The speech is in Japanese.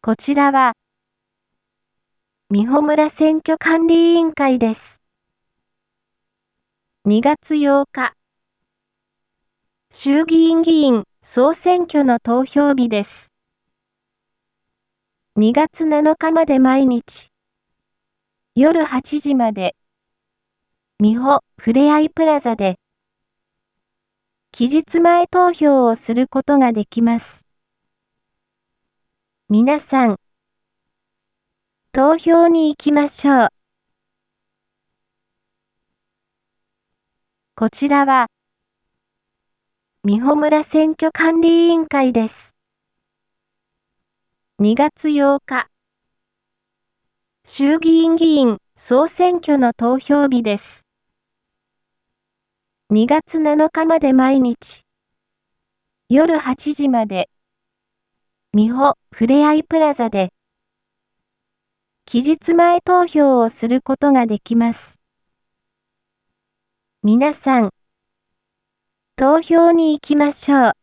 こちらは、美穂村選挙管理委員会です。2月8日、衆議院議員総選挙の投票日です。2月7日まで毎日、夜8時まで、美穂ふれあいプラザで、期日前投票をすることができます。皆さん、投票に行きましょう。こちらは、美穂村選挙管理委員会です。2月8日、衆議院議員総選挙の投票日です。2月7日まで毎日、夜8時まで、美穂ふれあいプラザで、期日前投票をすることができます。皆さん、投票に行きましょう。